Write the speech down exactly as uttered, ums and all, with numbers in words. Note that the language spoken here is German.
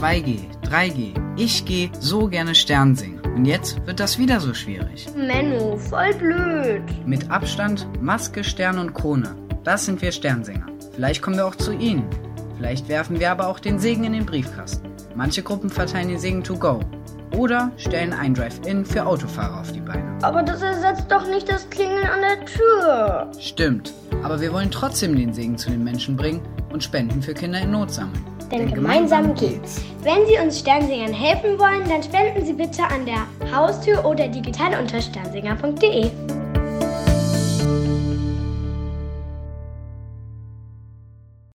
zwei G, drei G. Ich gehe so gerne Stern singen. Und jetzt wird das wieder so schwierig. Menno, voll blöd. Mit Abstand, Maske, Stern und Krone. Das sind wir Sternsinger. Vielleicht kommen wir auch zu Ihnen. Vielleicht werfen wir aber auch den Segen in den Briefkasten. Manche Gruppen verteilen den Segen to go. Oder stellen ein Drive-In für Autofahrer auf die Beine. Aber das ersetzt doch nicht das Klingeln an der Tür. Stimmt, aber wir wollen trotzdem den Segen zu den Menschen bringen und Spenden für Kinder in Not sammeln. Denn, Denn gemeinsam geht's. Wenn Sie uns Sternsingern helfen wollen, dann spenden Sie bitte an der Haustür oder digital unter sternsinger punkt de.